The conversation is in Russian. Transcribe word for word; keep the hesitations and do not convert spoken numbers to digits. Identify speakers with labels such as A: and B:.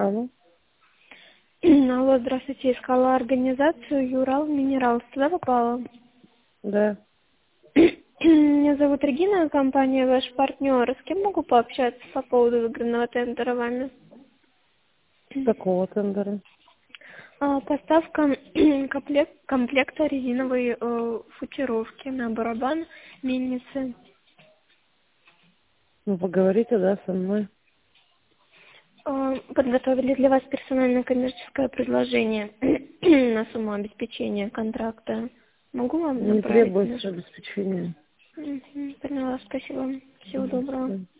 A: Алло.
B: Алло, здравствуйте. Искала организацию Юрал Минерал. Туда попала?
A: Да.
B: Меня зовут Регина, компания ваш партнер. С кем могу пообщаться по поводу выигранного тендера вами?
A: Такого тендера.
B: А, Поставка комплект, комплекта резиновой э, футировки на барабан мельницы.
A: Ну, поговорите, да, со мной.
B: Э, Подготовили для вас персональное коммерческое предложение на сумму обеспечения контракта. Могу вам
A: Не
B: направить
A: требуется
B: наш...
A: обеспечения.
B: Мгм, поняла, спасибо. Всего
A: Мгм,
B: доброго.
A: всё.